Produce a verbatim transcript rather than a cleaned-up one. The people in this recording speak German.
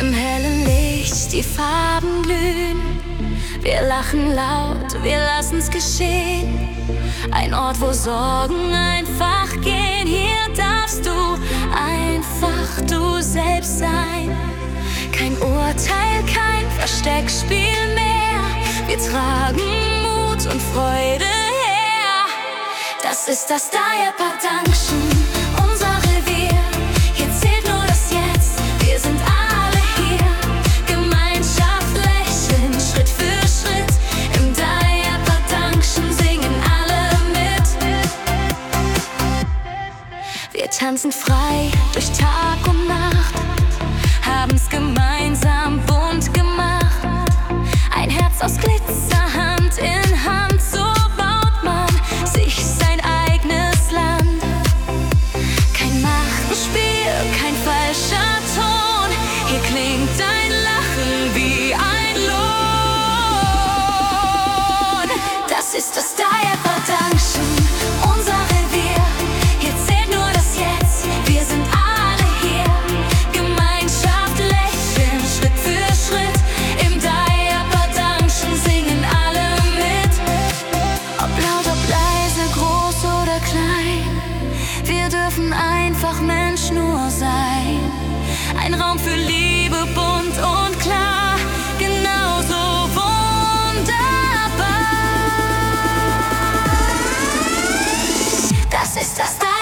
Im hellen Licht die Farben glühen. Wir lachen laut, wir lassen's geschehen. Ein Ort, wo Sorgen einfach gehen. Hier darfst du einfach du selbst sein. Kein Urteil, kein Versteckspiel mehr. Wir tragen Mut und Freude her. Das ist das Dyer Park Junction, unser Revier. Hier zählt nur das Jetzt, wir sind alle hier. Gemeinschaft lächeln, Schritt für Schritt. Im Dyer Park Junction singen alle mit. Wir tanzen frei durch Tag und Nacht, haben's gemeinsam bunt gemacht. Ein Herz aus Glitzer, Hand in Hand, so baut man sich sein eigenes Land. Kein Machtspiel, kein falscher Ton, hier klingt dein Lachen wie ein Lohn. Das ist das Dyer Park Junction, unser Revier. Hier zählt nur das Jetzt, wir sind alle hier. Gemeinschaft lächeln, Schritt für Schritt. Im Dyer Park Junction singen alle mit. Ob laut, ob leise, groß oder klein, wir dürfen einfach Mensch nur sein. Ein Raum für Liebe, bunt und klar, genauso wunderbar. Das ist das Dyer